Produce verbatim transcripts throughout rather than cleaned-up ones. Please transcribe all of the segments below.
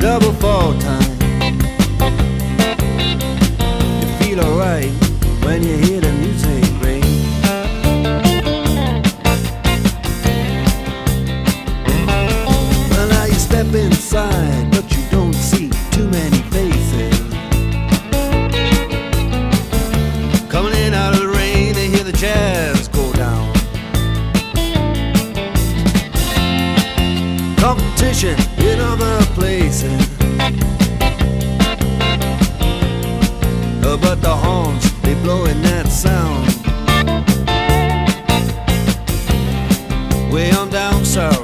double fall time. You feel alright when you hear the music ring. Well, now you step inside, but you don't see too many faces. Coming in out of the rain to hear the jazz go down. Competition in other places, uh, but the horns, they blowing that sound. Way on down south,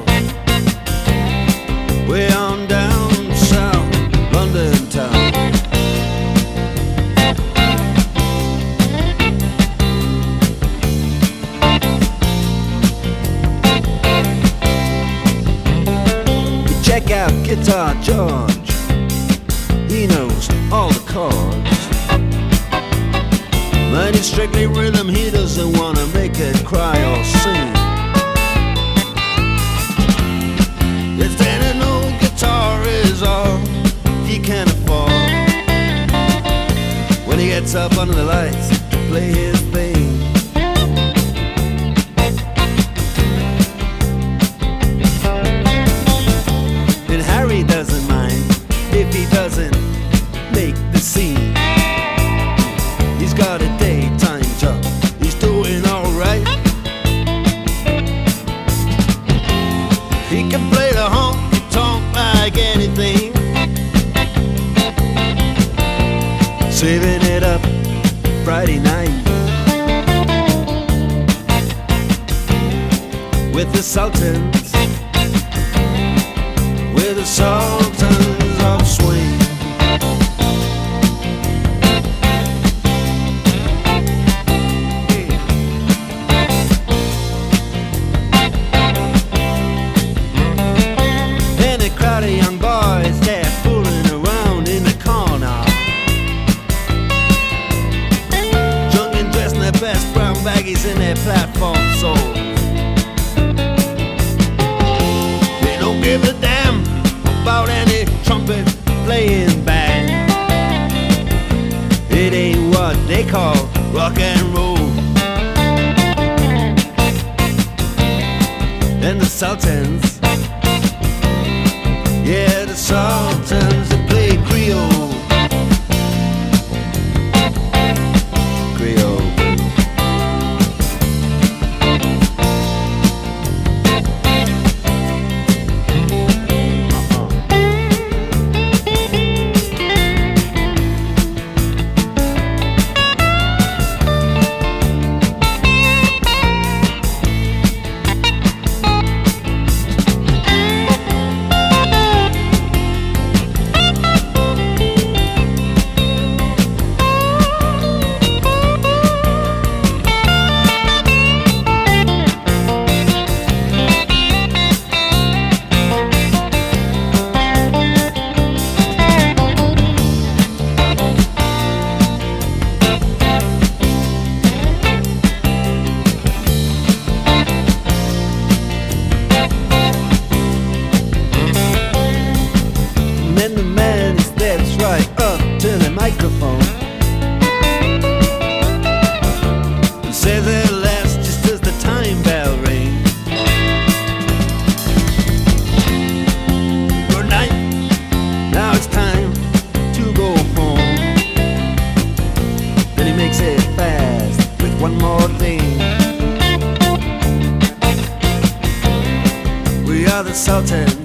way on down south, London town. Check out Guitar George, he knows all the chords. But it's strictly rhythm, he doesn't wanna make it cry or sing. If then an old guitar is all he can afford, when he gets up under the lights to play his thing. He doesn't mind if he doesn't make the scene. He's got a daytime job, he's doing alright. He can play the honky-tonk like anything, saving it up Friday night with the Sultans, with the Sultans of Swing. And a crowd of young boys, they're fooling around in the corner, drunk and dressed in their best brown baggies in their platform soles. They don't give a damn about any trumpet playing band. It ain't what they call rock and roll. And the Sultans, yeah, the Sultans, they play Creole. Creole. And the man steps right up to the microphone and says at last, just as the time bell rings, good night, now it's time to go home. Then he makes it fast with one more thing. We are the Sultans,